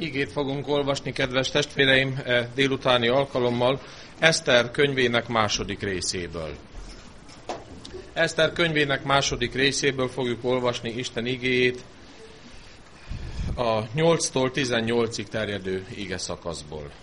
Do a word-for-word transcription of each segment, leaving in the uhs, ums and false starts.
Igét fogunk olvasni, kedves testvéreim, délutáni alkalommal Eszter könyvének második részéből. Eszter könyvének második részéből fogjuk olvasni Isten igéjét a nyolctól tizennyolcig terjedő ige szakaszból.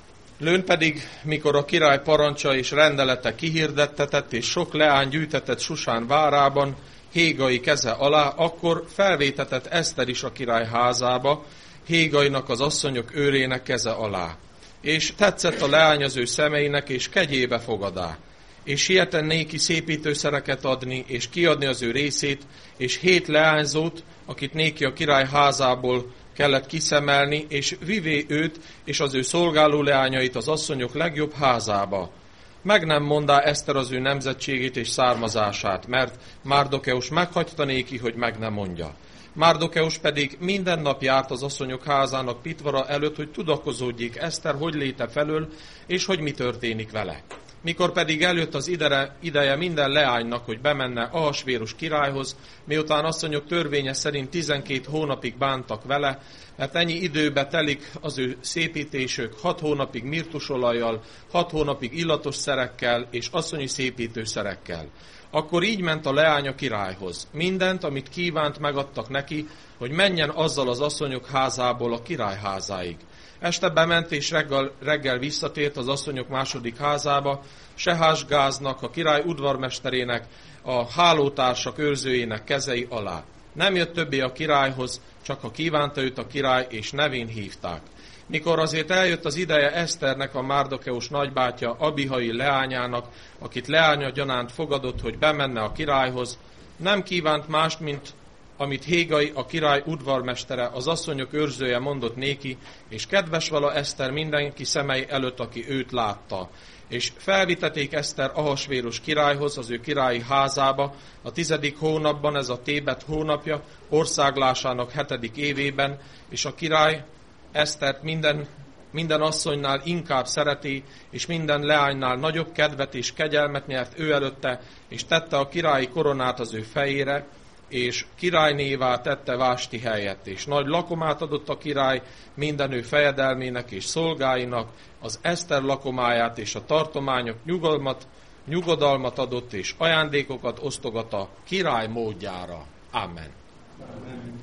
Lőn pedig, mikor a király parancsa és rendelete kihirdettetett, és sok leány gyűjtetett Susán várában, Hégai keze alá, akkor felvétetett Eszter is a király házába, Hégainak az asszonyok őrének keze alá. És tetszett a leány az ő szemeinek, és kegyébe fogadá. És sieten néki szépítőszereket adni, és kiadni az ő részét, és hét leányzót, akit néki a király házából kellett kiszemelni, és vivé őt, és az ő szolgáló leányait az asszonyok legjobb házába. Meg nem mondá Eszter az ő nemzetségét és származását, mert Márdokeus meghagyta néki, hogy meg nem mondja. Márdokeus pedig minden nap járt az asszonyok házának pitvara előtt, hogy tudakozódjék Eszter, hogy léte felől, és hogy mi történik vele. Mikor pedig eljött az idere, ideje minden leánynak, hogy bemenne Ahasvérus királyhoz, miután asszonyok törvénye szerint tizenkét hónapig bántak vele, mert ennyi időbe telik az ő szépítésük hat hónapig mirtusolajjal, hat hónapig illatos szerekkel és asszonyi szépítőszerekkel. Akkor így ment a leány a királyhoz. Mindent, amit kívánt, megadtak neki, hogy menjen azzal az asszonyok házából a király házáig. Este bement és reggel, reggel visszatért az asszonyok második házába, Sehásgáznak, a király udvarmesterének, a hálótársak őrzőjének kezei alá. Nem jött többé a királyhoz, csak ha kívánta őt a király, és nevén hívták. Mikor azért eljött az ideje Eszternek, a Márdokeus nagybátyja Abihai leányának, akit leánya gyanánt fogadott, hogy bemenne a királyhoz, nem kívánt mást, mint amit Hégai, a király udvarmestere, az asszonyok őrzője mondott néki, és kedves vala Eszter mindenki szemei előtt, aki őt látta. És felviteték Eszter Ahasvérus királyhoz, az ő királyi házába, a tizedik hónapban, ez a Tébet hónapja, országlásának hetedik évében, és a király Esztert minden, minden asszonynál inkább szereti, és minden leánynál nagyobb kedvet és kegyelmet nyert ő előtte, és tette a királyi koronát az ő fejére, és királynévá tette Vásti helyett, és nagy lakomát adott a király minden ő fejedelmének és szolgáinak, az Eszter lakomáját és a tartományok nyugalmat, nyugodalmat adott, és ajándékokat osztogat a király módjára. Amen. Amen.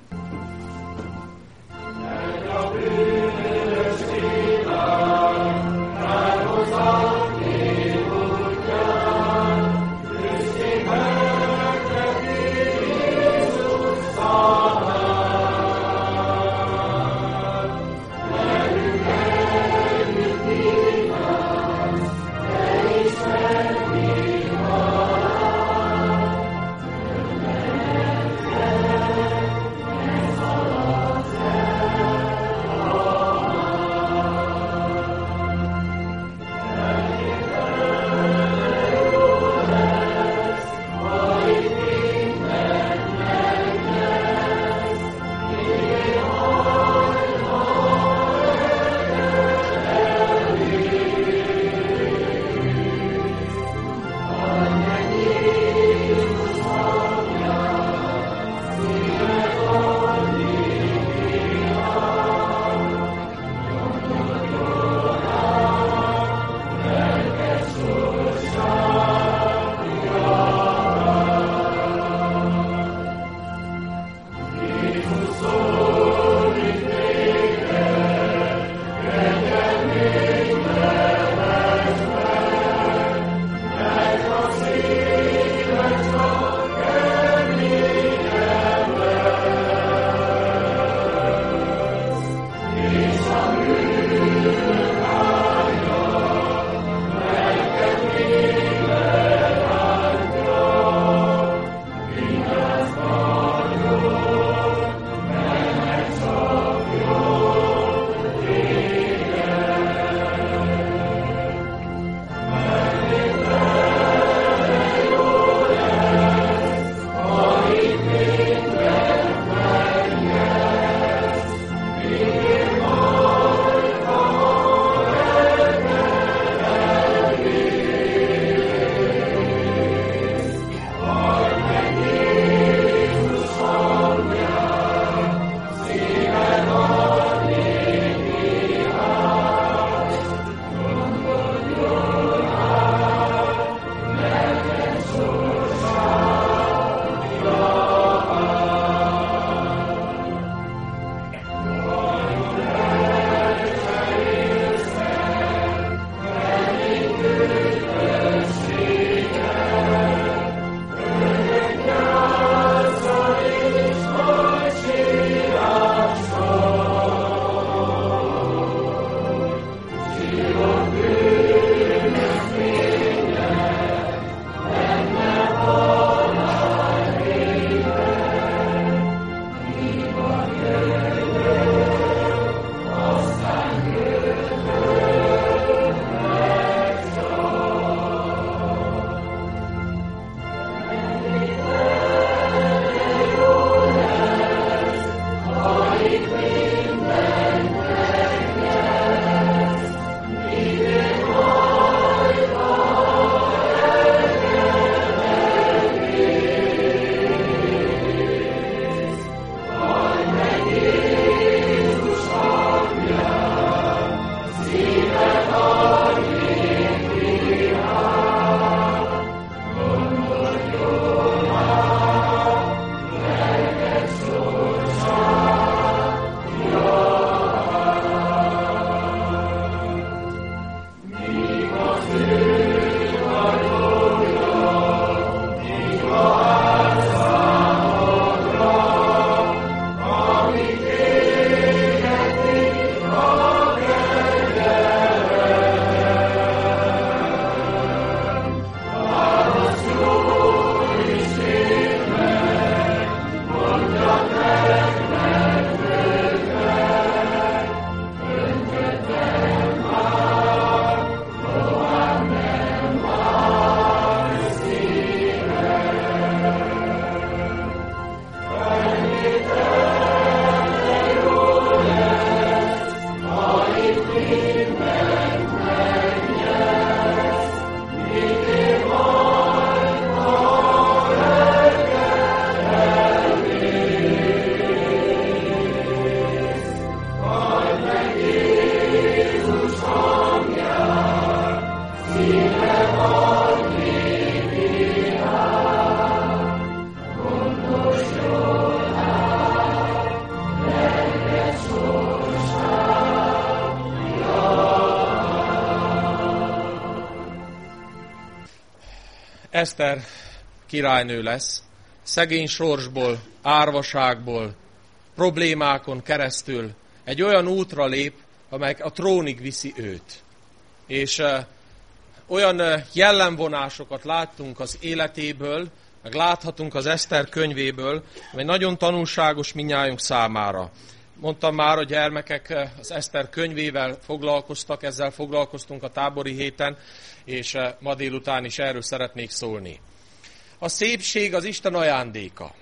Eszter királynő lesz, szegény sorsból, árvaságból, problémákon keresztül egy olyan útra lép, amely a trónig viszi őt. És uh, olyan uh, jellemvonásokat láttunk az életéből, meg láthatunk az Eszter könyvéből, amely nagyon tanulságos mindnyájunk számára. Mondtam már, a gyermekek az Eszter könyvével foglalkoztak, ezzel foglalkoztunk a tábori héten, és uh, ma délután is erről szeretnék szólni. A szépség az Isten ajándéka.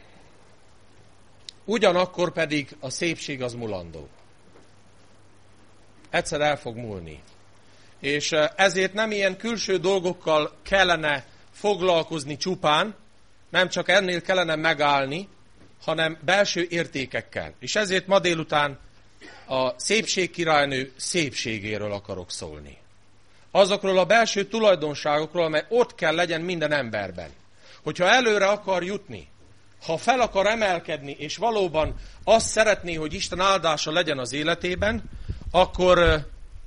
Ugyanakkor pedig a szépség az mulandó. Egyszer el fog múlni. És ezért nem ilyen külső dolgokkal kellene foglalkozni csupán, nem csak ennél kellene megállni, hanem belső értékekkel. És ezért ma délután a szépség királynő szépségéről akarok szólni. Azokról a belső tulajdonságokról, amely ott kell legyen minden emberben. Hogyha előre akar jutni, ha fel akar emelkedni, és valóban azt szeretné, hogy Isten áldása legyen az életében, akkor,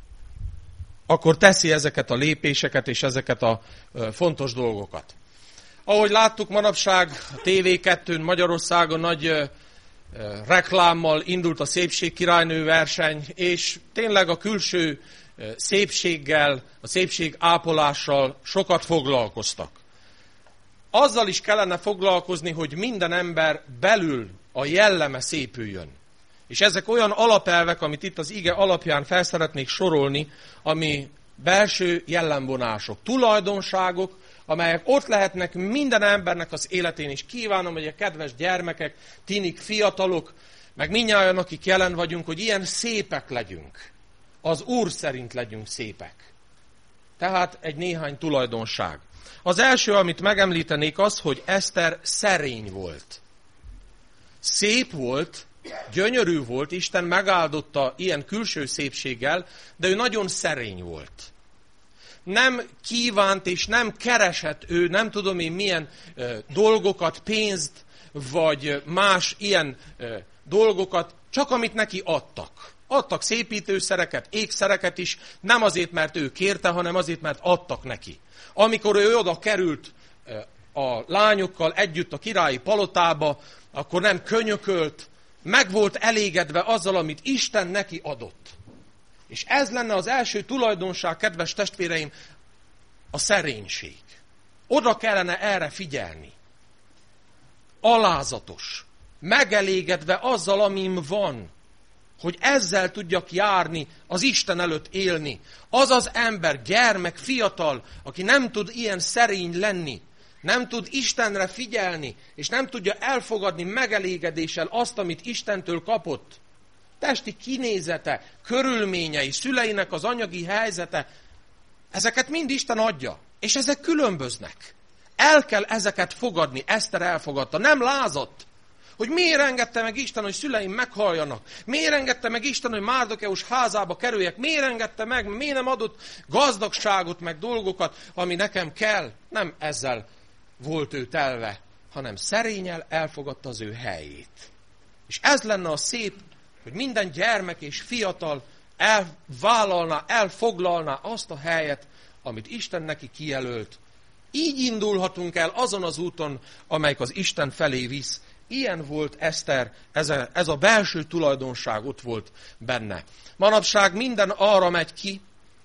akkor teszi ezeket a lépéseket és ezeket a fontos dolgokat. Ahogy láttuk manapság a té vé kettőn Magyarországon nagy reklámmal indult a szépség királynő verseny, és tényleg a külső szépséggel, a szépség ápolással sokat foglalkoztak. Azzal is kellene foglalkozni, hogy minden ember belül a jelleme szépüljön. És ezek olyan alapelvek, amit itt az ige alapján fel szeretnék sorolni, ami belső jellemvonások, tulajdonságok, amelyek ott lehetnek minden embernek az életén, és kívánom, hogy a kedves gyermekek, tinik, fiatalok, meg mindnyájan, akik jelen vagyunk, hogy ilyen szépek legyünk. Az Úr szerint legyünk szépek. Tehát egy néhány tulajdonság. Az első, amit megemlítenék, az, hogy Eszter szerény volt. Szép volt, gyönyörű volt, Isten megáldotta ilyen külső szépséggel, de ő nagyon szerény volt. Nem kívánt és nem keresett ő, nem tudom én milyen ö, dolgokat, pénzt, vagy más ilyen ö, dolgokat, csak amit neki adtak. Adtak szépítőszereket, ékszereket is, nem azért, mert ő kérte, hanem azért, mert adtak neki. Amikor ő oda került a lányokkal együtt a királyi palotába, akkor nem könyökölt, meg volt elégedve azzal, amit Isten neki adott. És ez lenne az első tulajdonság, kedves testvéreim, a szerénység. Oda kellene erre figyelni. Alázatos, megelégedve azzal, amin van, hogy ezzel tudjak járni, az Isten előtt élni. Az az ember, gyermek, fiatal, aki nem tud ilyen szerény lenni, nem tud Istenre figyelni, és nem tudja elfogadni megelégedéssel azt, amit Istentől kapott. Testi kinézete, körülményei, szüleinek az anyagi helyzete, ezeket mind Isten adja, és ezek különböznek. El kell ezeket fogadni, Eszter elfogadta, nem lázadt. Hogy miért engedte meg Isten, hogy szüleim meghaljanak? Miért engedte meg Isten, hogy Márdokeus házába kerüljek? Miért engedte meg? Miért nem adott gazdagságot, meg dolgokat, ami nekem kell? Nem ezzel volt ő telve, hanem szerényel elfogadta az ő helyét. És ez lenne a szép, hogy minden gyermek és fiatal elvállalná, elfoglalná azt a helyet, amit Isten neki kijelölt. Így indulhatunk el azon az úton, amelyik az Isten felé visz. Ilyen volt Eszter, ez a, ez a belső tulajdonság ott volt benne. Manapság minden arra megy ki,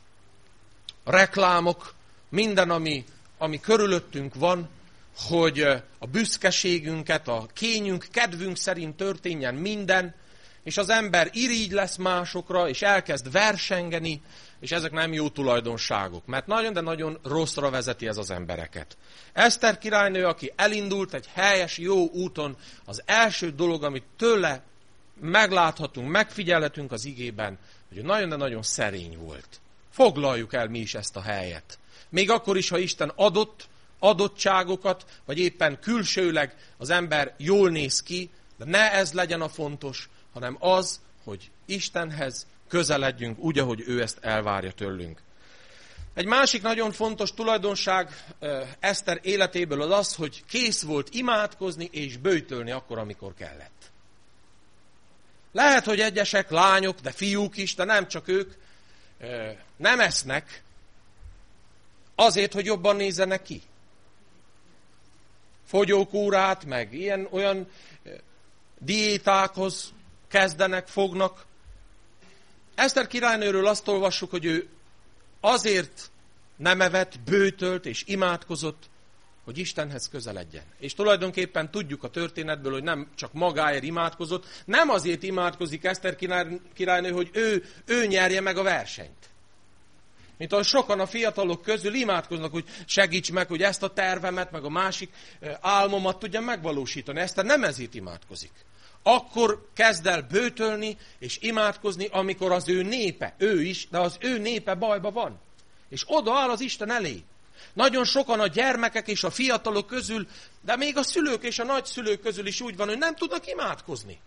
a reklámok, minden, ami, ami körülöttünk van, hogy a büszkeségünket, a kényünk, kedvünk szerint történjen minden, és az ember irigy lesz másokra, és elkezd versengeni, és ezek nem jó tulajdonságok, mert nagyon, de nagyon rosszra vezeti ez az embereket. Eszter királynő, aki elindult egy helyes, jó úton, az első dolog, amit tőle megláthatunk, megfigyelhetünk az igében, hogy nagyon, de nagyon szerény volt. Foglaljuk el mi is ezt a helyet. Még akkor is, ha Isten adott adottságokat, vagy éppen külsőleg az ember jól néz ki, de ne ez legyen a fontos, hanem az, hogy Istenhez közeledjünk úgy, ahogy ő ezt elvárja tőlünk. Egy másik nagyon fontos tulajdonság Eszter életéből az az, hogy kész volt imádkozni és böjtölni akkor, amikor kellett. Lehet, hogy egyesek, lányok, de fiúk is, de nem csak ők, nem esznek azért, hogy jobban nézzenek ki. fogyókúrát, meg ilyen olyan diétákhoz kezdenek, fognak. Eszter királynőről azt olvassuk, hogy ő azért nem evett, bőtölt és imádkozott, hogy Istenhez közeledjen. És tulajdonképpen tudjuk a történetből, hogy nem csak magáért imádkozott, nem azért imádkozik Eszter királynő, hogy ő, ő nyerje meg a versenyt. Mint ahogy sokan a fiatalok közül imádkoznak, hogy segíts meg, hogy ezt a tervemet, meg a másik álmomat tudjam megvalósítani. Eszter nem ezért imádkozik. Akkor kezd el bőtölni és imádkozni, amikor az ő népe, ő is, de az ő népe bajba van. És odaáll az Isten elé. Nagyon sokan a gyermekek és a fiatalok közül, de még a szülők és a nagyszülők közül is úgy van, hogy nem tudnak imádkozni.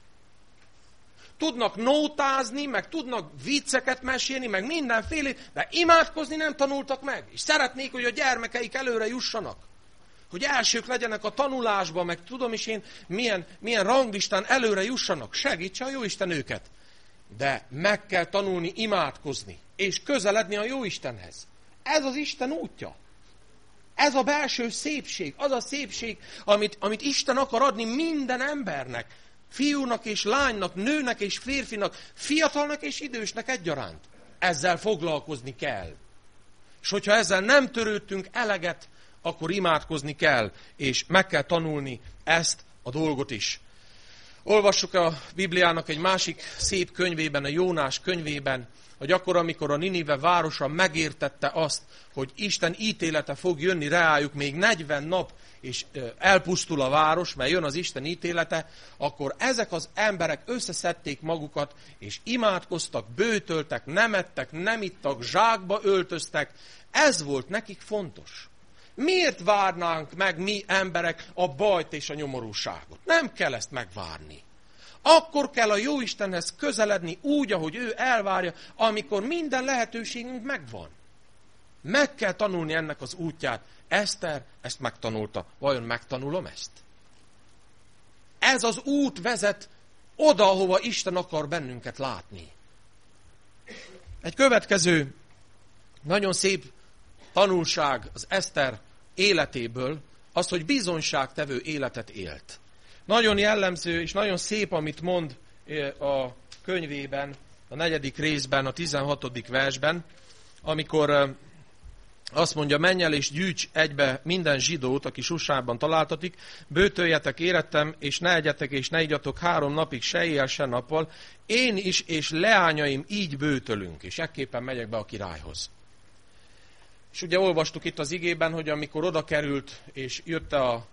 Tudnak nótázni, meg tudnak vicceket mesélni, meg mindenféle, de imádkozni nem tanultak meg. És szeretnék, hogy a gyermekeik előre jussanak. Hogy elsők legyenek a tanulásban, meg tudom is én, milyen, milyen ranglistán előre jussanak. Segítse a Jóisten őket. De meg kell tanulni imádkozni, és közeledni a Jóistenhez. Ez az Isten útja. Ez a belső szépség, az a szépség, amit, amit Isten akar adni minden embernek. Fiúnak és lánynak, nőnek és férfinak, fiatalnak és idősnek egyaránt. Ezzel foglalkozni kell. És hogyha ezzel nem törődtünk eleget, akkor imádkozni kell, és meg kell tanulni ezt a dolgot is. Olvassuk a Bibliának egy másik szép könyvében, a Jónás könyvében, hogy akkor, amikor a Ninive városa megértette azt, hogy Isten ítélete fog jönni reájuk még negyven nap, és elpusztul a város, mert jön az Isten ítélete, akkor ezek az emberek összeszedték magukat, és imádkoztak, bőtöltek, nem ettek, nem ittak, zsákba öltöztek. Ez volt nekik fontos. Miért várnánk meg mi emberek a bajt és a nyomorúságot? Nem kell ezt megvárni. Akkor kell a Jóistenhez közeledni úgy, ahogy ő elvárja, amikor minden lehetőségünk megvan. Meg kell tanulni ennek az útját. Eszter ezt megtanulta. Vajon megtanulom ezt? Ez az út vezet oda, ahova Isten akar bennünket látni. Egy következő nagyon szép tanulság az Eszter életéből az, hogy bizonyságtevő életet élt. Nagyon jellemző és nagyon szép, amit mond a könyvében, a negyedik részben, a tizenhatodik versben, amikor azt mondja, menj el és gyűjts egybe minden zsidót, aki Susánban találtatik, bőtöljetek érettem, és ne egyetek és ne igyatok három napig se éjjel, se nappal, én is és leányaim így bőtölünk, és ekképpen megyek be a királyhoz. És ugye olvastuk itt az igében, hogy amikor oda került, és jött a,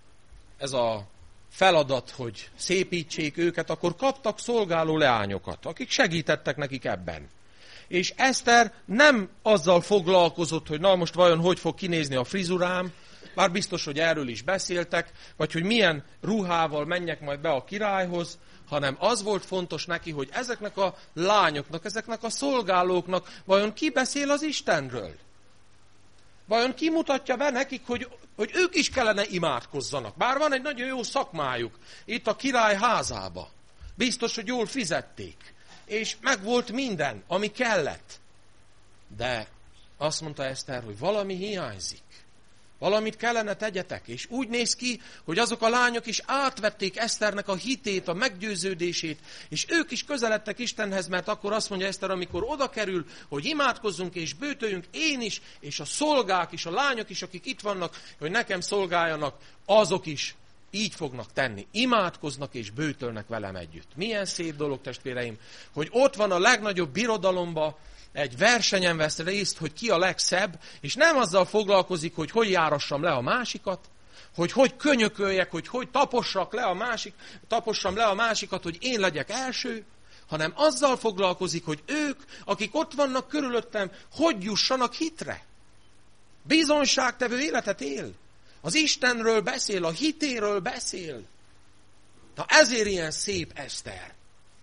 ez a feladat, hogy szépítsék őket, akkor kaptak szolgáló leányokat, akik segítettek nekik ebben. És Eszter nem azzal foglalkozott, hogy na most vajon hogy fog kinézni a frizurám, bár biztos, hogy erről is beszéltek, vagy hogy milyen ruhával menjek majd be a királyhoz, hanem az volt fontos neki, hogy ezeknek a lányoknak, ezeknek a szolgálóknak vajon ki beszél az Istenről. Vajon kimutatja be nekik, hogy, hogy ők is kellene imádkozzanak. Bár van egy nagyon jó szakmájuk itt a király házába. Biztos, hogy jól fizették. És megvolt minden, ami kellett. De azt mondta Eszter, hogy valami hiányzik. Valamit kellene tegyetek. És úgy néz ki, hogy azok a lányok is átvették Eszternek a hitét, a meggyőződését, és ők is közeledtek Istenhez, mert akkor azt mondja Eszter, amikor oda kerül, hogy imádkozzunk és bőtöljünk, én is, és a szolgák is, a lányok is, akik itt vannak, hogy nekem szolgáljanak, azok is így fognak tenni. Imádkoznak és bőtölnek velem együtt. Milyen szép dolog, testvéreim, hogy ott van a legnagyobb birodalomba, egy versenyen vesz részt, hogy ki a legszebb, és nem azzal foglalkozik, hogy hogy járassam le a másikat, hogy hogy könyököljek, hogy hogy tapossak le a másik, tapossam le a másikat, hogy én legyek első, hanem azzal foglalkozik, hogy ők, akik ott vannak körülöttem, hogy jussanak hitre. Bizonyságtevő életet él. Az Istenről beszél, a hitéről beszél. Na ezért ilyen szép Eszter.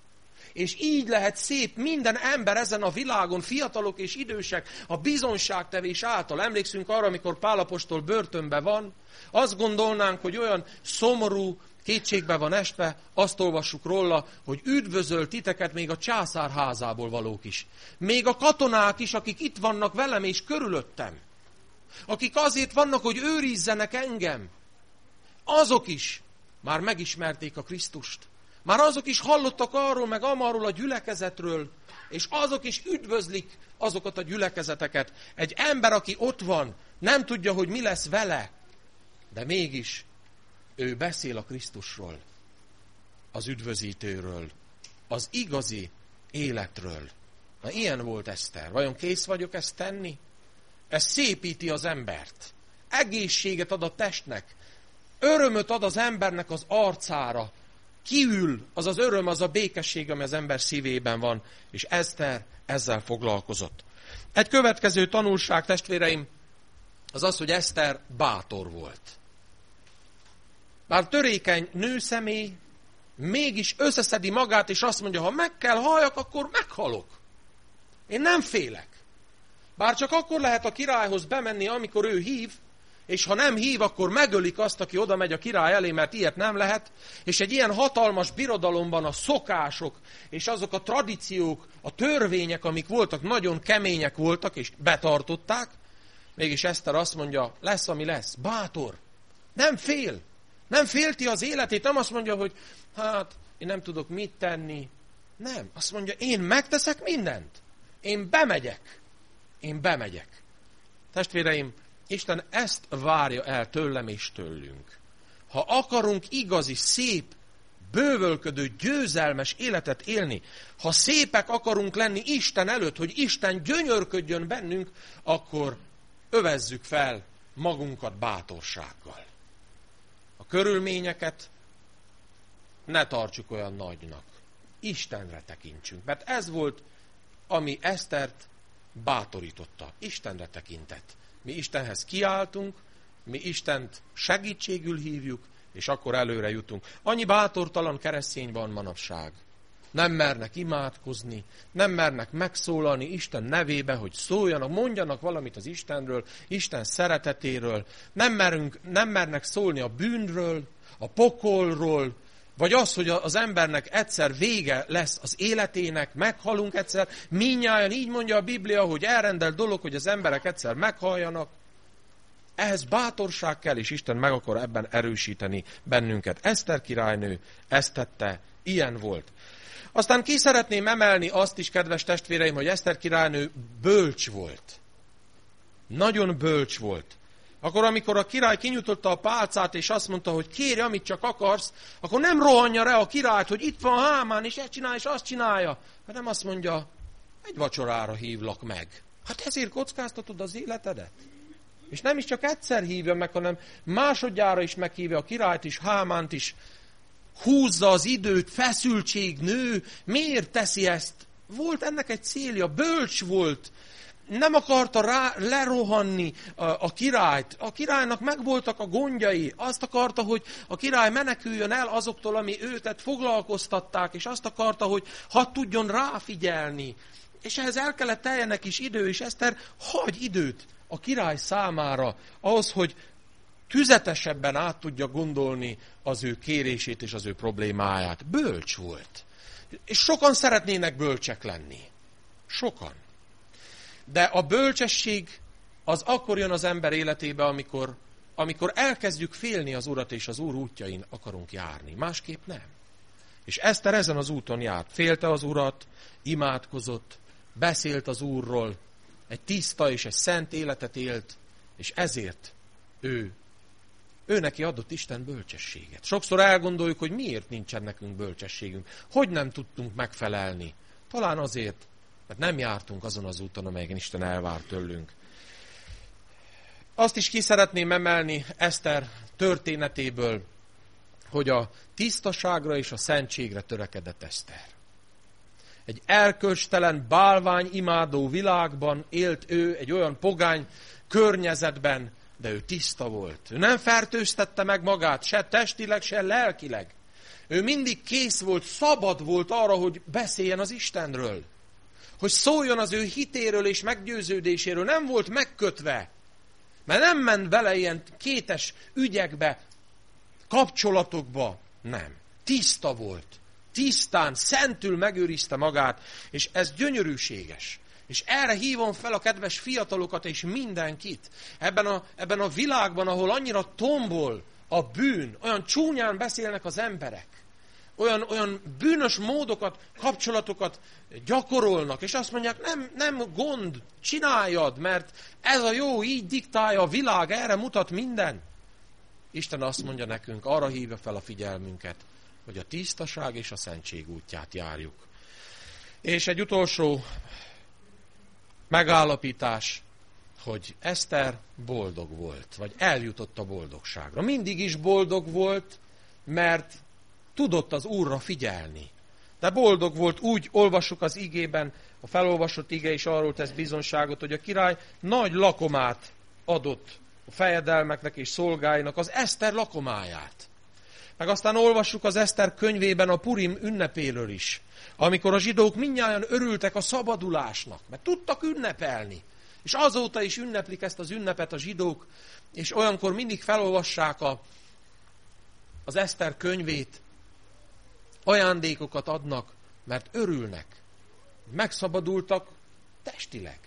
És így lehet szép minden ember ezen a világon, fiatalok és idősek, a bizonyságtevés által. Emlékszünk arra, amikor Pál apostol börtönben van, azt gondolnánk, hogy olyan szomorú, kétségbe van esve, azt olvassuk róla, hogy üdvözöl titeket még a császár házából valók is. Még a katonák is, akik itt vannak velem és körülöttem. Akik azért vannak, hogy őrizzenek engem. azok is már megismerték a Krisztust. Már azok is hallottak arról, meg amarról a gyülekezetről, és azok is üdvözlik azokat a gyülekezeteket. Egy ember, aki ott van, nem tudja, hogy mi lesz vele, de mégis ő beszél a Krisztusról, az üdvözítőről, az igazi életről. Na, ilyen volt Eszter. Vajon kész vagyok ezt tenni? Ez szépíti az embert. Egészséget ad a testnek. Örömöt ad az embernek az arcára. Kiül az az öröm, az a békesség, ami az ember szívében van. És Eszter ezzel foglalkozott. Egy következő tanulság, testvéreim, az az, hogy Eszter bátor volt. Bár törékeny nőszemély, mégis összeszedi magát, és azt mondja, ha meg kell halljak, akkor meghalok. Én nem félek. Bár csak akkor lehet a királyhoz bemenni, amikor ő hív, és ha nem hív, akkor megölik azt, aki oda megy a király elé, mert ilyet nem lehet. És egy ilyen hatalmas birodalomban a szokások, és azok a tradíciók, a törvények, amik voltak, nagyon kemények voltak, és betartották. Mégis Eszter azt mondja, lesz, ami lesz. Bátor. Nem fél. Nem félti az életét. Nem azt mondja, hogy hát, én nem tudok mit tenni. Nem. Azt mondja, én megteszek mindent. Én bemegyek. Én bemegyek. Testvéreim, Isten ezt várja el tőlem és tőlünk. Ha akarunk igazi, szép, bővölködő, győzelmes életet élni, ha szépek akarunk lenni Isten előtt, hogy Isten gyönyörködjön bennünk, akkor övezzük fel magunkat bátorsággal. A körülményeket ne tartsuk olyan nagynak. Istenre tekintsünk, mert ez volt, ami Esztert bátorította. Istenre tekintett. Mi Istenhez kiáltunk, mi Istent segítségül hívjuk, és akkor előre jutunk. Annyi bátortalan keresztény van manapság. Nem mernek imádkozni, nem mernek megszólalni Isten nevébe, hogy szóljanak, mondjanak valamit az Istenről, Isten szeretetéről. Nem, merünk, nem mernek szólni a bűnről, a pokolról, vagy az, hogy az embernek egyszer vége lesz az életének, meghalunk egyszer. Mindnyájan így mondja a Biblia, hogy elrendelt dolog, hogy az emberek egyszer meghalljanak. Ehhez bátorság kell, és Isten meg akar ebben erősíteni bennünket. Eszter királynő ezt tette, ilyen volt. Aztán ki szeretném emelni azt is, kedves testvéreim, hogy Eszter királynő bölcs volt. Nagyon bölcs volt. Akkor, amikor a király kinyújtotta a pálcát, és azt mondta, hogy kérj, amit csak akarsz, akkor nem rohanja rá a királyt, hogy itt van Hámán, és ezt csinálja, és azt csinálja. Hanem azt mondja, egy vacsorára hívlak meg. Hát ezért kockáztatod az életedet. És nem is csak egyszer hívja meg, hanem másodjára is meghívja a királyt is, Hámánt is. Húzza az időt, feszültség, nő. Miért teszi ezt? Volt ennek egy célja, bölcs volt. Nem akarta rá, lerohanni a, a királyt. A királynak megvoltak a gondjai. Azt akarta, hogy a király meneküljön el azoktól, ami őtet foglalkoztatták, és azt akarta, hogy hadd tudjon ráfigyelni. És ehhez el kellett teljenek is idő, és Eszter hagy időt a király számára, ahhoz, hogy tüzetesebben át tudja gondolni az ő kérését és az ő problémáját. Bölcs volt. És sokan szeretnének bölcsek lenni. Sokan. De a bölcsesség az akkor jön az ember életébe, amikor, amikor elkezdjük félni az Urat, és az Úr útjain akarunk járni. Másképp nem. És Eszter ezen az úton járt. Félte az Urat, imádkozott, beszélt az Úrról, egy tiszta és egy szent életet élt, és ezért ő, ő neki adott Isten bölcsességet. Sokszor elgondoljuk, hogy miért nincsen nekünk bölcsességünk. Hogy nem tudtunk megfelelni? Talán azért, mert nem jártunk azon az úton, amelyen Isten elvár tőlünk. Azt is ki szeretném emelni Eszter történetéből, hogy a tisztaságra és a szentségre törekedett Eszter. Egy erkölcstelen, bálványimádó világban élt ő, egy olyan pogány környezetben, de ő tiszta volt. Ő nem fertőztette meg magát, se testileg, se lelkileg. Ő mindig kész volt, szabad volt arra, hogy beszéljen az Istenről. Hogy szóljon az ő hitéről és meggyőződéséről. Nem volt megkötve. Mert nem ment bele ilyen kétes ügyekbe, kapcsolatokba. Nem. Tiszta volt. Tisztán, szentül megőrizte magát, és ez gyönyörűséges. És erre hívom fel a kedves fiatalokat és mindenkit. Ebben a, ebben a világban, ahol annyira tombol a bűn, olyan csúnyán beszélnek az emberek, olyan, olyan bűnös módokat, kapcsolatokat gyakorolnak, és azt mondják, nem, nem gond, csináljad, mert ez a jó, így diktálja a világ, erre mutat minden. Isten azt mondja nekünk, arra hívja fel a figyelmünket, hogy a tisztaság és a szentség útját járjuk. És egy utolsó megállapítás, hogy Eszter boldog volt, vagy eljutott a boldogságra. Mindig is boldog volt, mert tudott az Úrra figyelni. De boldog volt, úgy olvassuk az igében, a felolvasott ige is arról tesz bizonságot, hogy a király nagy lakomát adott a fejedelmeknek és szolgáinak, az Eszter lakomáját. Meg aztán olvassuk az Eszter könyvében a Purim ünnepéről is, amikor a zsidók mindnyájan örültek a szabadulásnak, mert tudtak ünnepelni. És azóta is ünneplik ezt az ünnepet a zsidók, és olyankor mindig felolvassák a, az Eszter könyvét, ajándékokat adnak, mert örülnek. Megszabadultak testileg.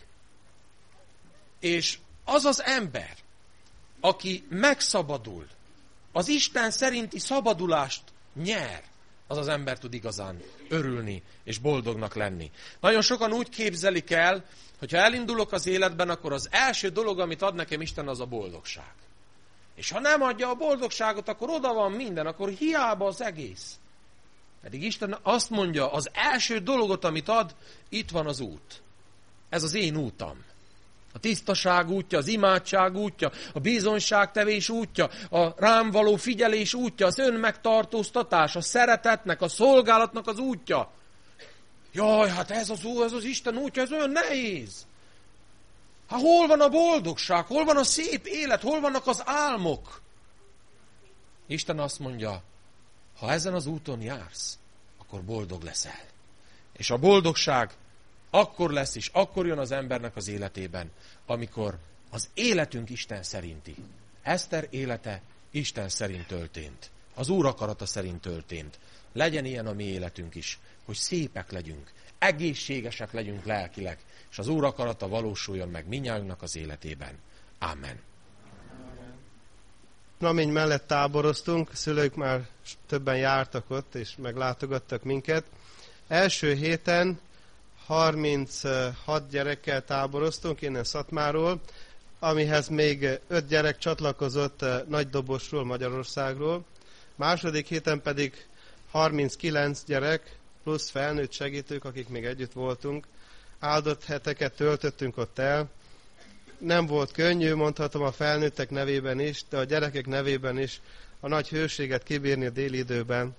És az az ember, aki megszabadul, az Isten szerinti szabadulást nyer, az az ember tud igazán örülni és boldognak lenni. Nagyon sokan úgy képzelik el, hogy ha elindulok az életben, akkor az első dolog, amit ad nekem Isten, az a boldogság. És ha nem adja a boldogságot, akkor oda van minden, akkor hiába az egész. Pedig Isten azt mondja, az első dologot, amit ad, itt van az út. Ez az én útam. A tisztaság útja, az imádság útja, a bizonyságtevés útja, a rám való figyelés útja, az önmegtartóztatás, a szeretetnek, a szolgálatnak az útja. Jaj, hát ez az, ez az Isten útja, ez olyan nehéz. Hát hol van a boldogság, hol van a szép élet, hol vannak az álmok? Isten azt mondja, ha ezen az úton jársz, akkor boldog leszel. És a boldogság akkor lesz is, akkor jön az embernek az életében, amikor az életünk Isten szerinti. Eszter élete Isten szerint történt. Az Úr akarata szerint történt. Legyen ilyen a mi életünk is, hogy szépek legyünk, egészségesek legyünk lelkileg, és az Úr akarata valósuljon meg mindnyájunknak az életében. Amen. Namény mellett táboroztunk, szülők már többen jártak ott, és meglátogattak minket. Első héten harminchat gyerekkel táboroztunk innen Szatmáról, amihez még öt gyerek csatlakozott Nagydobosról, Magyarországról. Második héten pedig harminckilenc gyerek, plusz felnőtt segítők, akik még együtt voltunk. Áldott heteket töltöttünk ott el. Nem volt könnyű, mondhatom a felnőttek nevében is, de a gyerekek nevében is a nagy hőséget kibírni a déli időben.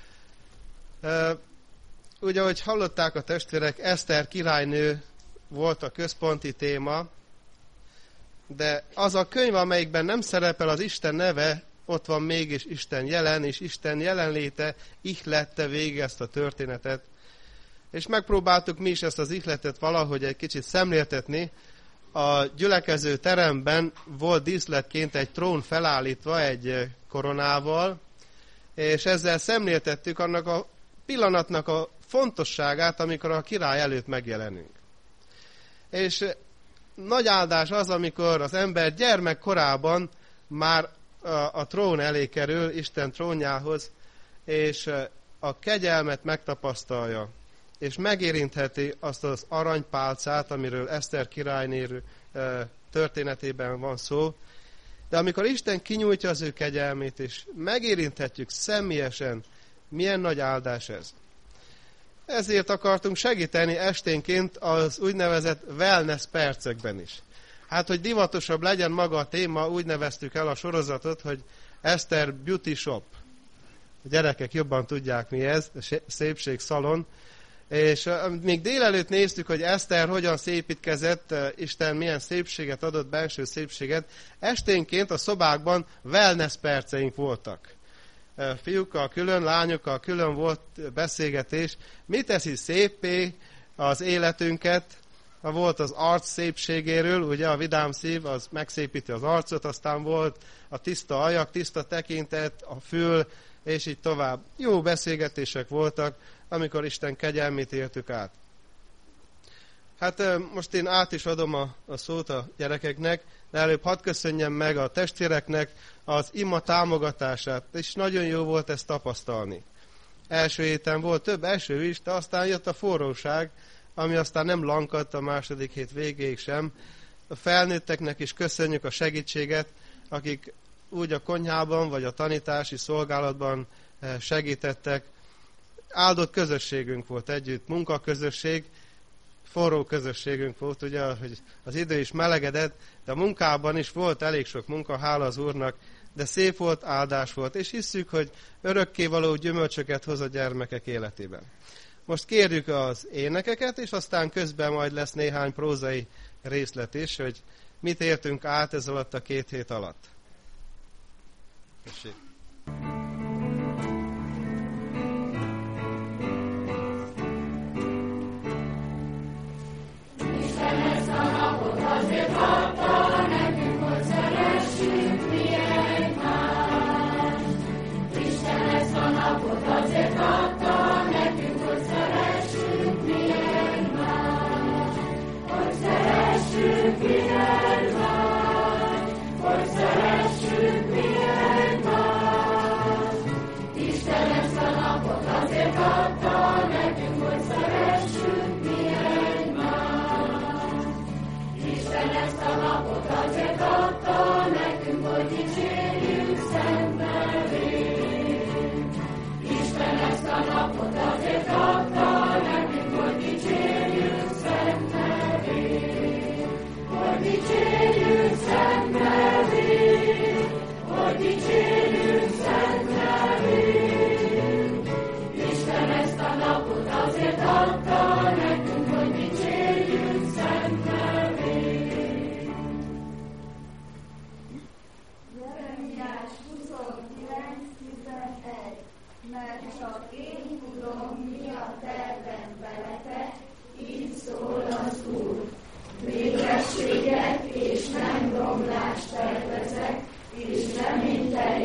Ugye, ahogy hallották a testvérek, Eszter királynő volt a központi téma, de az a könyv, amelyikben nem szerepel az Isten neve, ott van mégis Isten jelen, és Isten jelenléte ihlette végig ezt a történetet. És megpróbáltuk mi is ezt az ihletet valahogy egy kicsit szemléltetni. A gyülekező teremben volt díszletként egy trón felállítva egy koronával, és ezzel szemléltettük annak a pillanatnak a fontosságát, amikor a király előtt megjelenünk. És nagy áldás az, amikor az ember gyermekkorában már a, a trón elé kerül, Isten trónjához, és a kegyelmet megtapasztalja, és megérintheti azt az aranypálcát, amiről Eszter királyné történetében van szó, de amikor Isten kinyújtja az ő kegyelmét, és megérinthetjük személyesen, milyen nagy áldás ez. Ezért akartunk segíteni esténként az úgynevezett wellness percekben is. Hát, hogy divatosabb legyen maga a téma, úgy neveztük el a sorozatot, hogy Eszter Beauty Shop. A gyerekek jobban tudják, mi ez, szépségszalon. És még délelőtt néztük, hogy Eszter hogyan szépítkezett, Isten milyen szépséget adott, belső szépséget. Esténként a szobákban wellness perceink voltak. Fiúkkal külön, lányokkal külön volt beszélgetés. Mi teszi szépé az életünket? Volt az arc szépségéről, ugye a vidám szív, az megszépíti az arcot, aztán volt a tiszta ajak, tiszta tekintet, a fül, és így tovább. Jó beszélgetések voltak, amikor Isten kegyelmét éltük át. Hát most én át is adom a, a szót a gyerekeknek, de előbb hadd köszönjem meg a testvéreknek az ima támogatását, és nagyon jó volt ezt tapasztalni. Első héten volt több eső is, de aztán jött a forróság, ami aztán nem lankadt a második hét végéig sem. A felnőtteknek is köszönjük a segítséget, akik úgy a konyhában vagy a tanítási szolgálatban segítettek. Áldott közösségünk volt együtt, munkaközösség, forró közösségünk volt, ugye, hogy az idő is melegedett, de a munkában is volt elég sok munka, hála az Úrnak, de szép volt, áldás volt, és hisszük, hogy örökkévaló gyümölcsöket hoz a gyermekek életében. Most kérjük az énekeket, és aztán közben majd lesz néhány prózai részlet is, hogy mit értünk át ez alatt a két hét alatt. Köszönjük. Azért adta nekünk, hogy szeressünk mi egymást. Isten ezt a napot azért adta nekünk, hogy szeressünk mi egymást. Hogy szeressünk mi egymást. Hogy szeressünk mi egymást. Isten ezt a napot azért adta nekünk, hogy szeressünk mi egymást. Isten ezt a napot azért adta nekünk, hogy dicsérjük szent nevét. Isten ezt a napot azért adta nekünk, hogy dicsérjük szent nevét. Hogy dicsérjük szent nevét. Hogy dicsérjük szent nevét. Isten ezt a napot azért adta nekünk, hogy dicsérjük szent nevét. Jeremiás huszonkilenc tizenegy. Mert csak én tudom, mi a tervem veletek, így szól az Úr. Végességet és nem romlást tervezek, és reménytelen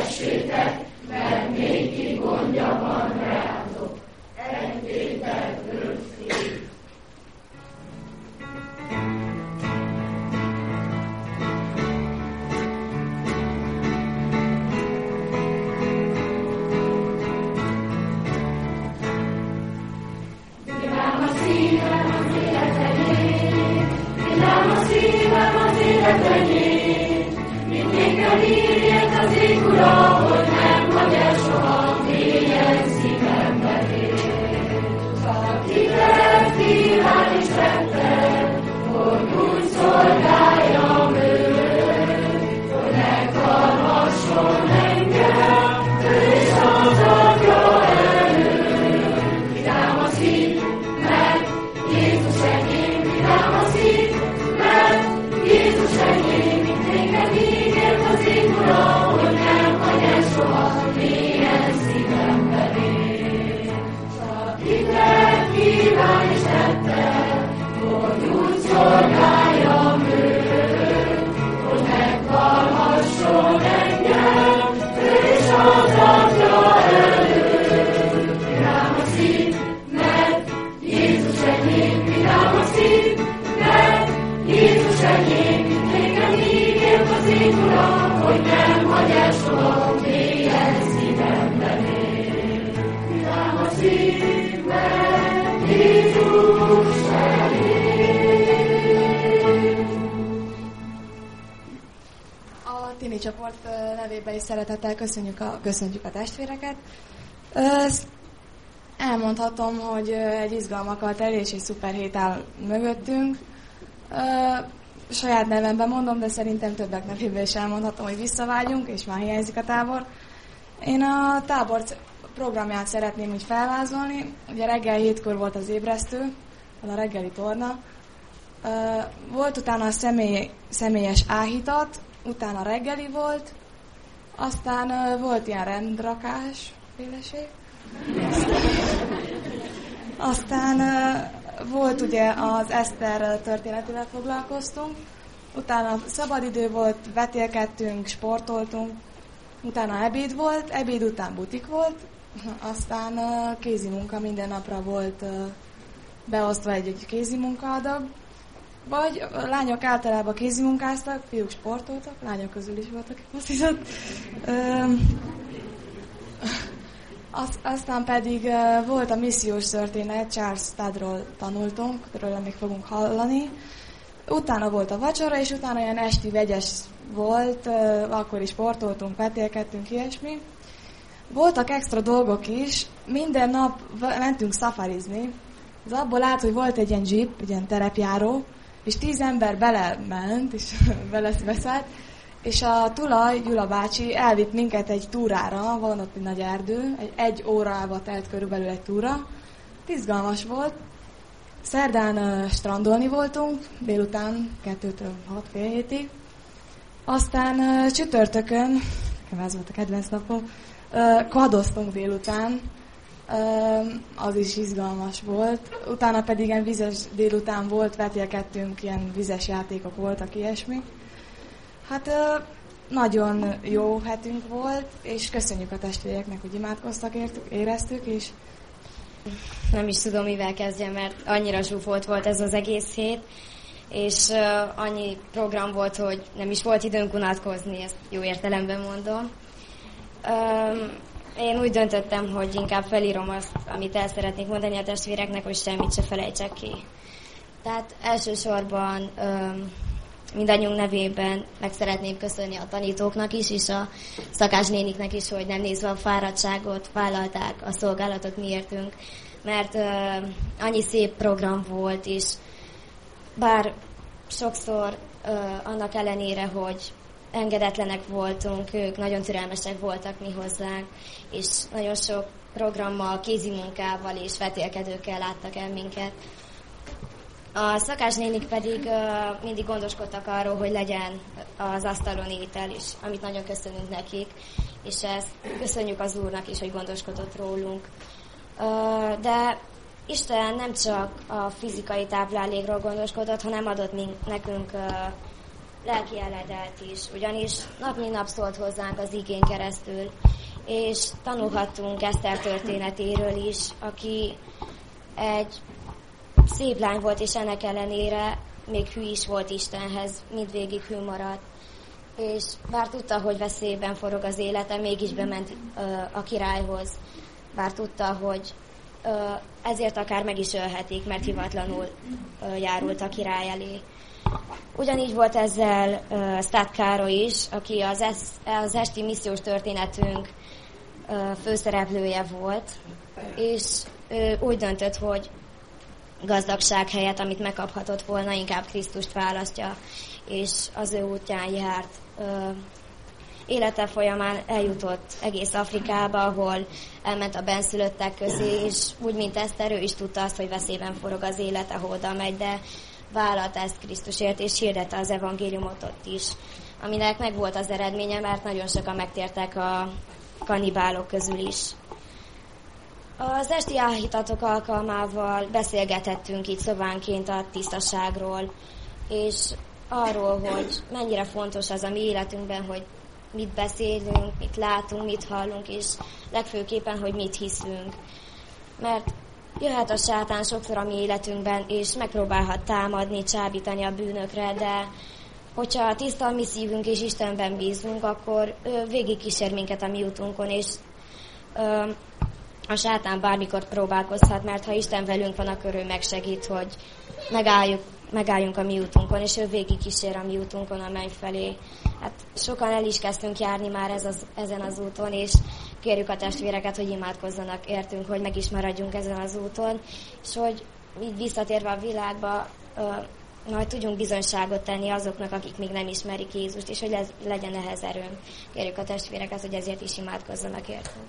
tessétek, mert még ki gondja van rátok. Egy Péter öt. Vidám a szívem az élet enyém, vidám a szívem az élet enyém, mindéken írjék az ég Ura, hogy nem hagy el soha mélyen szívembe él. Csak titeket kíván Istentől, hogy úgy szolgáljam őt, hogy megkarhasson engem, ő is az adja előtt. Vidám a szív, mert Jézus enyém, vidám a szív, mert Jézus enyém, mindéken ígért az ég Ura, hogy nem hagy el soha mélyen szívembe él. Csak titeket kíván Istentől, hogy úgy szolgáljam őt, hogy megkarhasson engem, ő is az adja előtt. Vidám a szív, mert Jézus enyém, vidám a szív, mert Jézus enyém, mindéken ígért az ég Ura, hogy nem hagy el soha mélyen szívembe él. Vidám a szív, mert Jézus A Tini csoport nevében is szeretettel köszönjük a, köszöntjük a testvéreket. Elmondhatom, hogy egy izgalmakkal teljes és szuper hét áll mögöttünk. Saját nevemben mondom, de szerintem többek nevében is elmondhatom, hogy visszavágyunk, és már hiányzik a tábor. Én a tábor programját szeretném úgy felvázolni. Ugye reggel hétkor volt az ébresztő, a reggeli torna. Volt utána a személy, személyes áhítat, utána reggeli volt, aztán volt ilyen rendrakás féleség. Aztán volt ugye az Eszter történetével foglalkoztunk, utána szabadidő volt, vetélkedtünk, sportoltunk, utána ebéd volt, ebéd után butik volt, aztán kézimunka minden napra volt beosztva egy-egy kézimunkaadag, vagy a lányok általában kézimunkáztak, fiúk sportoltak, lányok közül is voltak, azt hiszem. Aztán pedig volt a missziós történet, Charles Studról tanultunk, erről még fogunk hallani. Utána volt a vacsora, és utána olyan esti vegyes volt, akkor is sportoltunk, vetélkedtünk, ilyesmi. Voltak extra dolgok is, minden nap mentünk szafarizni. Ez abból állt, hogy volt egy ilyen jeep, egy ilyen terepjáró, és tíz ember belement, és beleszállt, és a tulaj, Gyula bácsi elvitt minket egy túrára, van ott egy nagy erdő, egy, egy órába telt körülbelül egy túra. Izgalmas volt. Szerdán uh, strandolni voltunk, délután kettőtől hat fél hétig. Aztán uh, csütörtökön, nekem ez volt a kedvenc napom, uh, kadoztunk délután, uh, az is izgalmas volt. Utána pedig ilyen vizes délután volt, vetélkedtünk, ilyen vizes játékok voltak, ilyesmi. Hát uh, nagyon jó hetünk volt, és köszönjük a testvéreknek, hogy imádkoztak, értük, éreztük, és nem is tudom, mivel kezdjem, mert annyira zsúfolt volt ez az egész hét, és uh, annyi program volt, hogy nem is volt időnk unatkozni, ezt jó értelemben mondom. Um, én úgy döntöttem, hogy inkább felírom azt, amit el szeretnék mondani a testvéreknek, hogy semmit se felejtsek ki. Tehát elsősorban um, mindannyiunk nevében meg szeretném köszönni a tanítóknak is, és a szakásnéniknek is, hogy nem nézve a fáradtságot, vállalták a szolgálatot miértünk, mert uh, annyi szép program volt, és bár sokszor uh, annak ellenére, hogy engedetlenek voltunk, ők nagyon türelmesek voltak mi hozzánk, és nagyon sok programmal, kézimunkával és vetélkedőkkel láttak el minket. A szakásnénik pedig uh, mindig gondoskodtak arról, hogy legyen az asztalon étel is, amit nagyon köszönünk nekik, és ezt köszönjük az Úrnak is, hogy gondoskodott rólunk. Uh, de Isten nem csak a fizikai táplálékról gondoskodott, hanem adott nekünk uh, lelki eledelt is, ugyanis nap mint nap szólt hozzánk az igén keresztül, és tanulhattunk Eszter történetéről is, aki egy szép lány volt, és ennek ellenére még hű is volt Istenhez, mindvégig hű maradt. És bár tudta, hogy veszélyben forog az élete, mégis bement ö, a királyhoz. Bár tudta, hogy ö, ezért akár meg is ölhetik, mert hivatlanul ö, járult a király elé. Ugyanígy volt ezzel uh, Sztáth Károly is, aki az, esz, az esti missziós történetünk uh, főszereplője volt, és uh, úgy döntött, hogy gazdagság helyett, amit megkaphatott volna, inkább Krisztust választja, és az ő útján járt. Uh, élete folyamán eljutott egész Afrikába, ahol elment a benszülöttek közé, és úgy, mint Eszter, ő is tudta azt, hogy veszélyben forog az élete, ahol oda megy, de vállalta ezt Krisztusért, és hirdette az evangéliumot ott is, aminek meg volt az eredménye, mert nagyon sokan megtértek a kannibálok közül is. Az esti áhítatok alkalmával beszélgethettünk itt szobánként a tisztaságról, és arról, hogy mennyire fontos az a mi életünkben, hogy mit beszélünk, mit látunk, mit hallunk, és legfőképpen, hogy mit hiszünk. Mert jöhet a sátán sokszor a mi életünkben, és megpróbálhat támadni, csábítani a bűnökre, de hogyha tiszta a mi szívünk és Istenben bízunk, akkor ö, végig kísér minket a mi útunkon, és ö, a sátán bármikor próbálkozhat, mert ha Isten velünk van, akkor ő megsegít, hogy megálljuk, megálljunk a mi útunkon, és ő végig kísér a mi útunkon a menny felé. Hát sokan el is kezdtünk járni már ez az, ezen az úton, és kérjük a testvéreket, hogy imádkozzanak értünk, hogy meg is maradjunk ezen az úton, és hogy így visszatérve a világba, uh, majd tudjunk bizonyságot tenni azoknak, akik még nem ismerik Jézust, és hogy ez, legyen ehhez erőnk. Kérjük a testvéreket, hogy ezért is imádkozzanak értünk.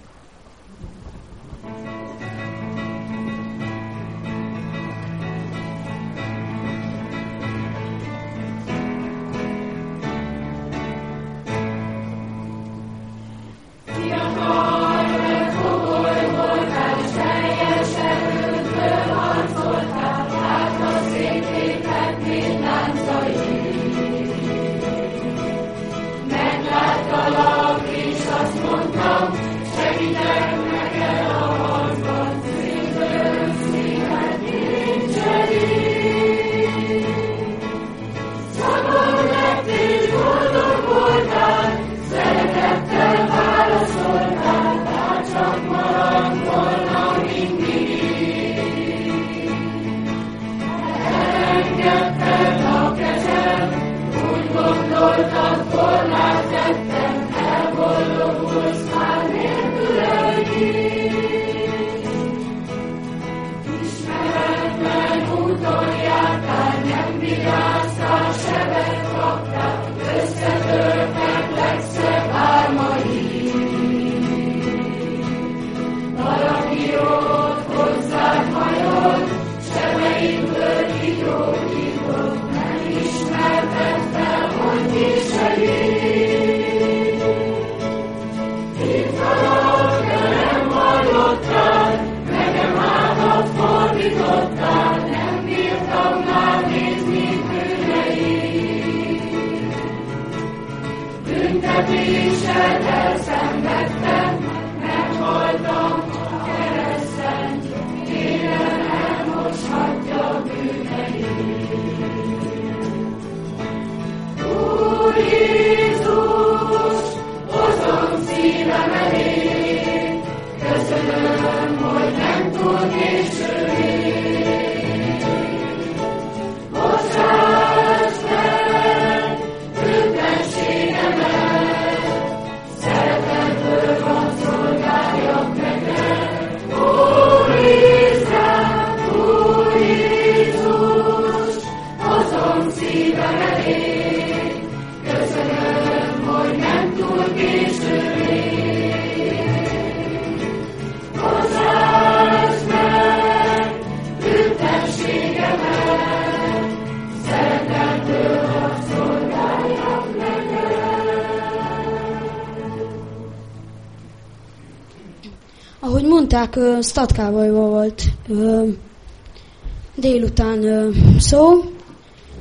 Ahogy mondták, Sztáth Károlyról volt délután szó.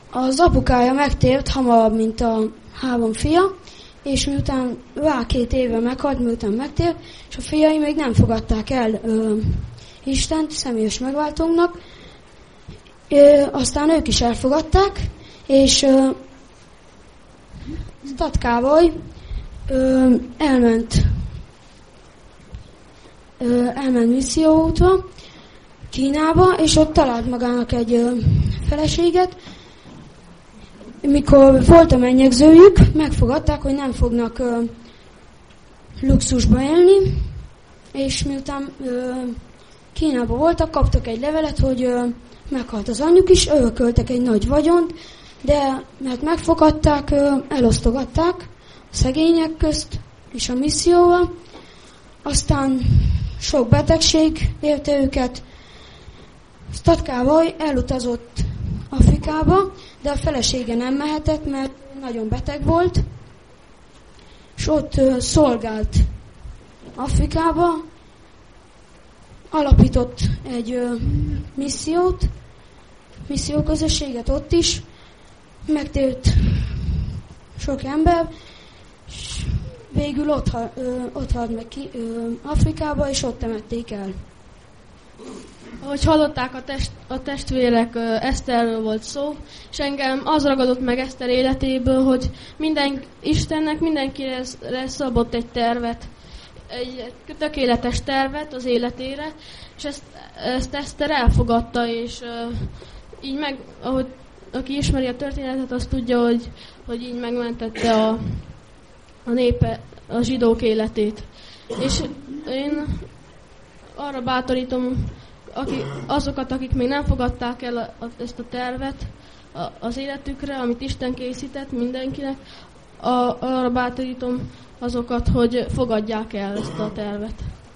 Az apukája megtért hamarabb, mint a három fia, és miután rá két éve meghalt, miután megtért, és a fiai még nem fogadták el ö, Istent személyes megváltónknak, ö, aztán ők is elfogadták, és ö, Tat Károly ö, elment, ö, elment misszióútra Kínába, és ott talált magának egy ö, feleséget. Mikor volt a mennyegzőjük, megfogadták, hogy nem fognak ö, luxusba élni, és miután ö, Kínában voltak, kaptak egy levelet, hogy ö, meghalt az anyjuk is, örököltek egy nagy vagyont, de mert megfogadták, ö, elosztogatták a szegények közt és a misszióval. Aztán sok betegség érte őket. Tat Károly elutazott Afrikába, de a felesége nem mehetett, mert nagyon beteg volt, és ott ö, szolgált Afrikába, alapított egy ö, missziót, misszióközösséget ott is, megtért sok ember, és végül ott, ö, ott halt meg ki, ö, Afrikába, és ott temették el. Ahogy hallották, a, test, a testvérek, Eszterről volt szó, és engem az ragadott meg Eszter életéből, hogy minden, Istennek mindenkire szabott egy tervet, egy tökéletes tervet az életére, és ezt, ezt Eszter elfogadta, és uh, így meg, ahogy aki ismeri a történetet, az tudja, hogy, hogy így megmentette a, a népe, a zsidók életét. És én arra bátorítom Aki, azokat, akik még nem fogadták el a, a, ezt a tervet a, az életükre, amit Isten készített mindenkinek, a, arra bátorítom azokat, hogy fogadják el ezt a tervet.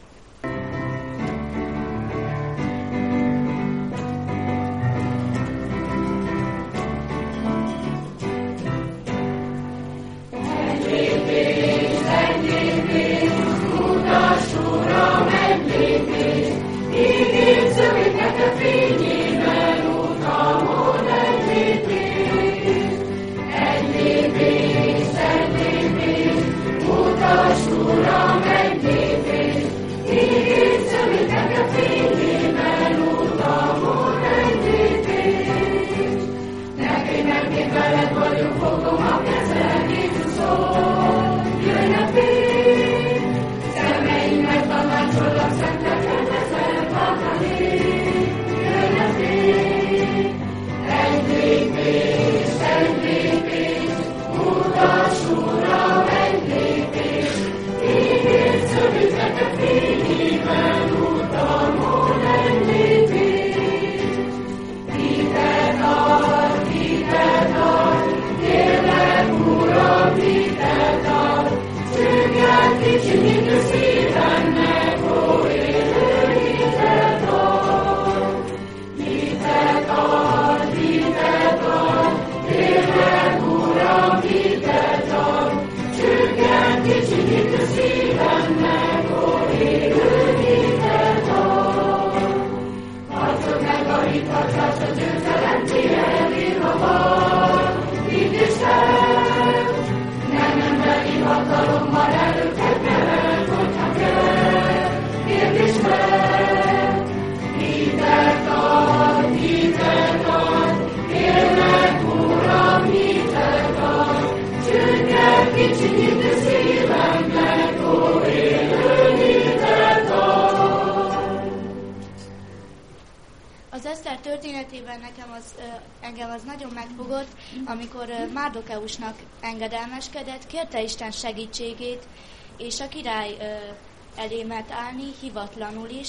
Az Eszter történetében nekem az, engem az nagyon megfogott, amikor Márdokeusnak engedelmeskedett, kérte Isten segítségét, és a király elé mert állni, hivatlanul is,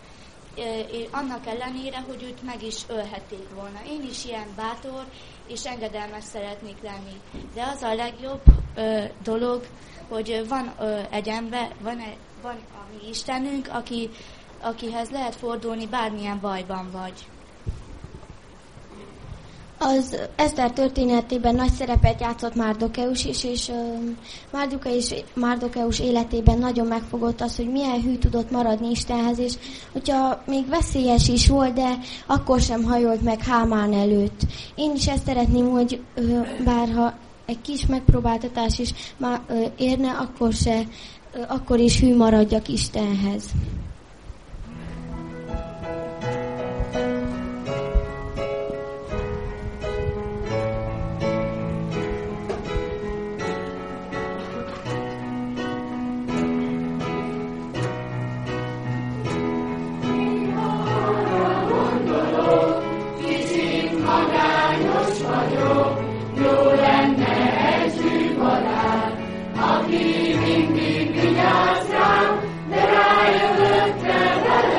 annak ellenére, hogy őt meg is ölhették volna. Én is ilyen bátor és engedelmes szeretnék lenni. De az a legjobb ö, dolog, hogy van ö, egy ember, van, egy, van a mi Istenünk, aki, akihez lehet fordulni, bármilyen bajban vagy. Az Eszter történetében nagy szerepet játszott Márdokeus is, és uh, Márdokeus, Márdokeus életében nagyon megfogott az, hogy milyen hű tudott maradni Istenhez, és hogyha még veszélyes is volt, de akkor sem hajolt meg Hámán előtt. Én is ezt szeretném, hogy uh, bárha egy kis megpróbáltatás is már uh, érne, akkor, se, uh, akkor is hű maradjak Istenhez. Aki mindig vigyáz rám, de rájövök,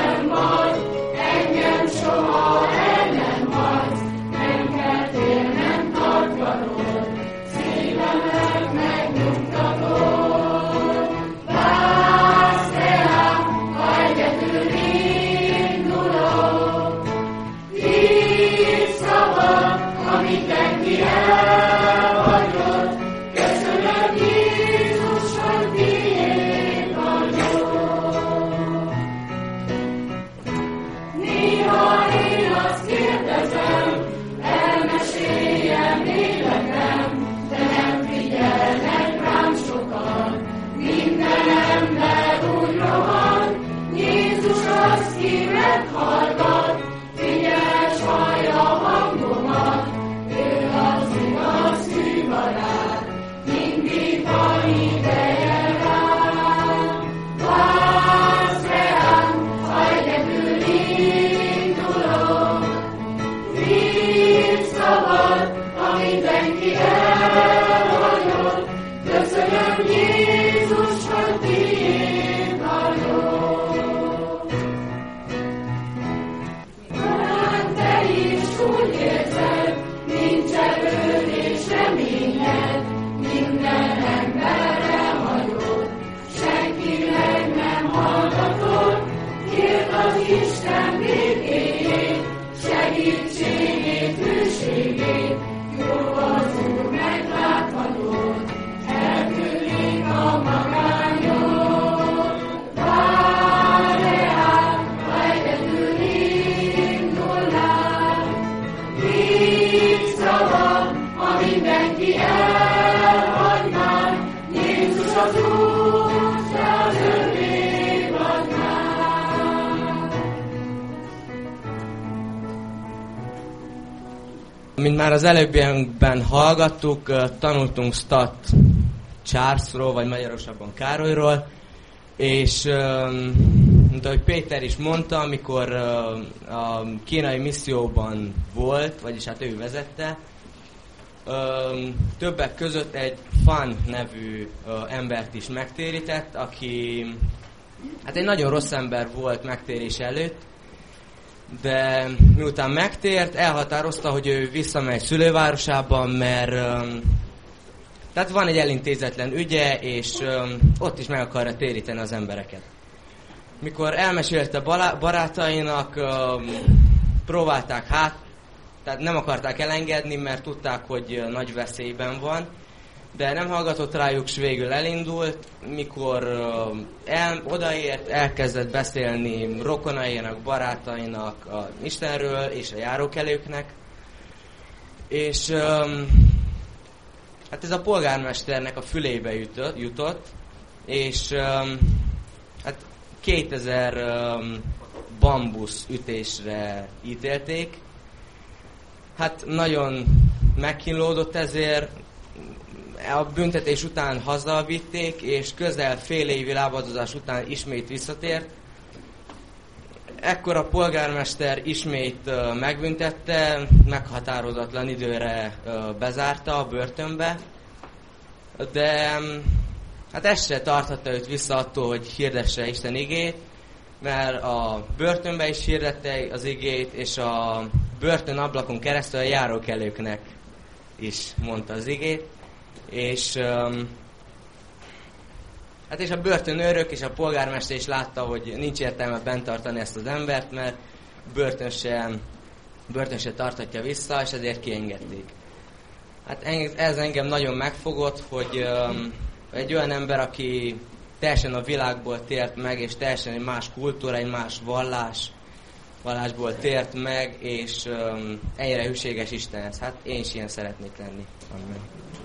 Mint már az előbbiekben hallgattuk, tanultunk Stat Charlesról, vagy magyarosabban Károlyról, és mint ahogy Péter is mondta, amikor a kínai misszióban volt, vagyis hát ő vezette, többek között egy Fan nevű embert is megtérített, aki hát egy nagyon rossz ember volt megtérés előtt, de miután megtért, elhatározta, hogy ő visszamegy szülővárosába, mert um, tehát van egy elintézetlen ügye, és um, ott is meg akarja téríteni az embereket. Mikor elmesélte balá- barátainak, um, próbálták hát, tehát nem akarták elengedni, mert tudták, hogy uh, nagy veszélyben van, de nem hallgatott rájuk, s végül elindult. Mikor uh, el, odaért, elkezdett beszélni rokonainak, barátainak a Istenről és a járókelőknek. És um, hát ez a polgármesternek a fülébe jutott, jutott és um, hát kétezer um, bambusz ütésre ítélték. Hát nagyon megkínlódott ezért, a büntetés után hazavitték, és közel fél évi lábadozás után ismét visszatért. Ekkor a polgármester ismét uh, megbüntette, meghatározatlan időre uh, bezárta a börtönbe, de um, hát ez se tarthatta őt vissza attól, hogy hirdesse Isten igét, mert a börtönbe is hirdette az igét, és a börtön ablakon keresztül a járókelőknek is mondta az igét. És, um, hát és a börtönőrök és a polgármester is látta, hogy nincs értelme bent tartani ezt az embert, mert börtön sem börtön se tartatja vissza, és ezért kiengedték. Hát ez engem nagyon megfogott, hogy um, egy olyan ember, aki teljesen a világból tért meg, és teljesen egy más kultúra, egy más vallás, vallásból tért meg, és um, ennyire hűséges Istenhez. Hát én is ilyen szeretnék lenni. Amen.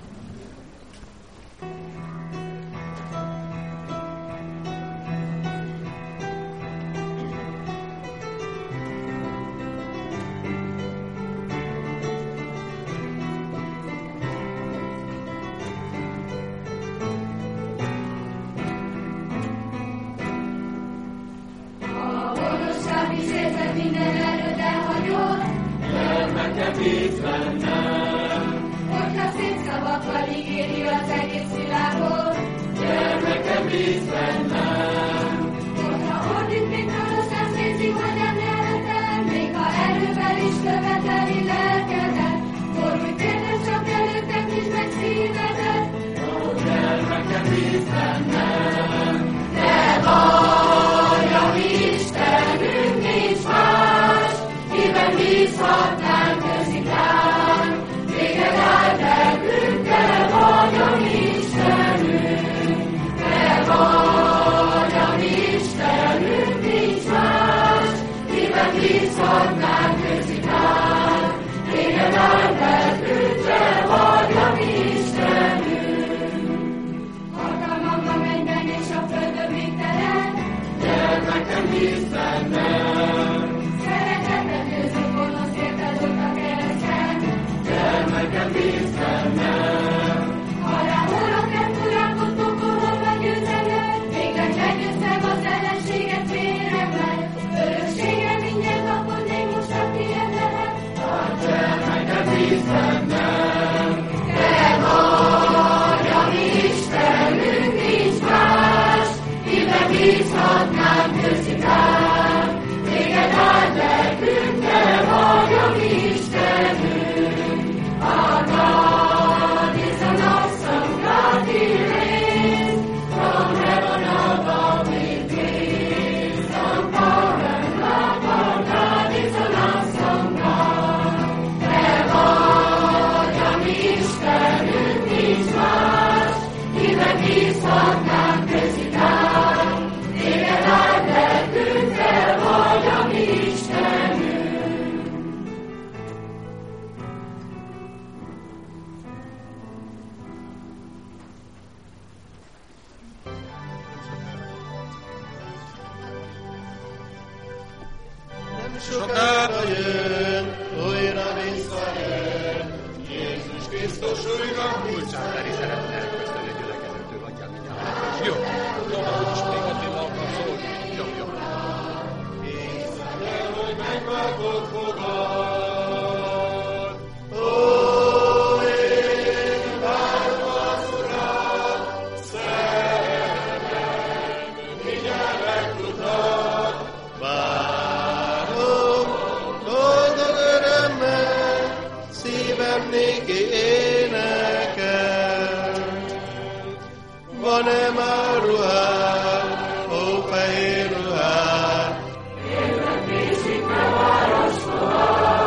Sokára jön, újra visszajön, Jézus Krisztus újra Kulcsátári szeretne elköszönni a gyülekezettől, adjál mindjárt. Jó, tudom, hogy is még Attila akar szólni. Jó, jó. Hiszem el, hogy megvágod fogad. Ó, én várom az Urat, szeretem, figyelek utat, várom, boldog örömmel, szívem néki énekel. Van-e már ruhád, ó fehér ruhád? Élve készít a város fogad,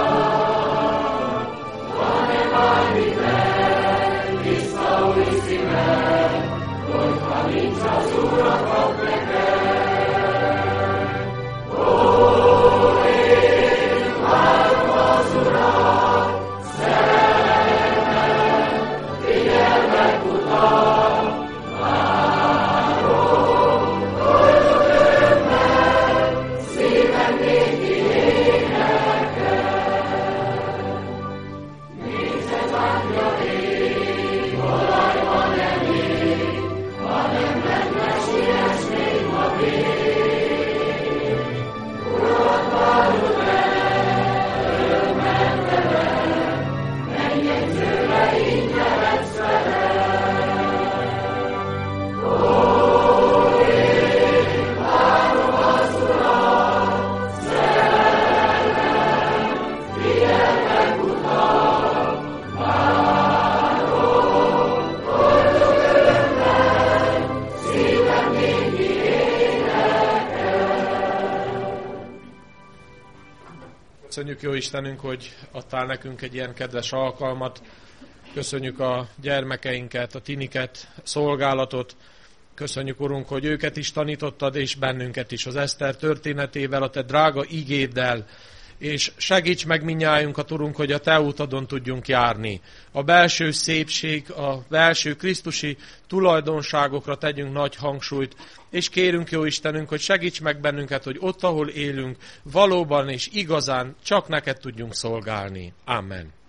Köszönjük, jó Istenünk, hogy adtál nekünk egy ilyen kedves alkalmat. Köszönjük a gyermekeinket, a tiniket, szolgálatot. Köszönjük, Urunk, hogy őket is tanítottad, és bennünket is az Eszter történetével, a te drága igéddel. És segíts meg mindnyájunkat, Urunk, hogy a te útadon tudjunk járni. A belső szépség, a belső krisztusi tulajdonságokra tegyünk nagy hangsúlyt, és kérünk, jó Istenünk, hogy segíts meg bennünket, hogy ott, ahol élünk, valóban és igazán csak neked tudjunk szolgálni. Amen.